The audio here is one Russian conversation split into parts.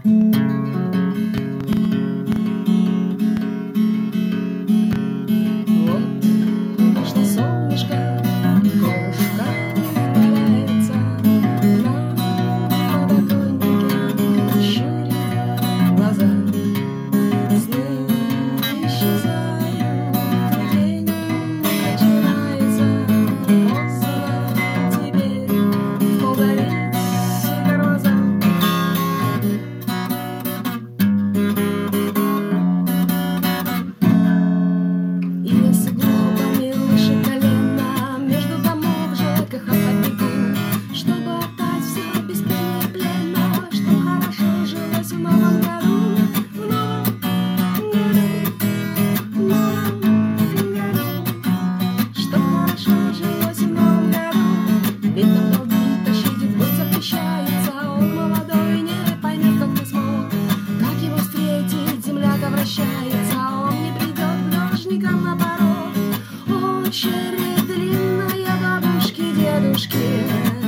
Очередь длинная бабушки, дедушки.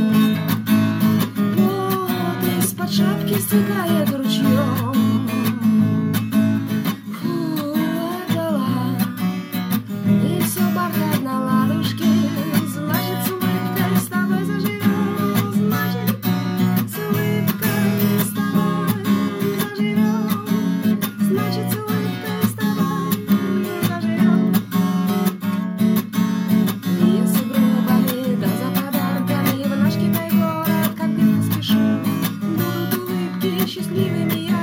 Вот из-под шапки стекает ручьем. Фу, отдала. И все бархат на ладушке. Значит, с улыбкой с тобой заживем. Значит, с улыбкой с тобой заживем. Значит, с улыбкой с тобой заживем. Я с угробами, да за подарками в наш Китай город, как бы не спешу. Будут улыбки счастливыми.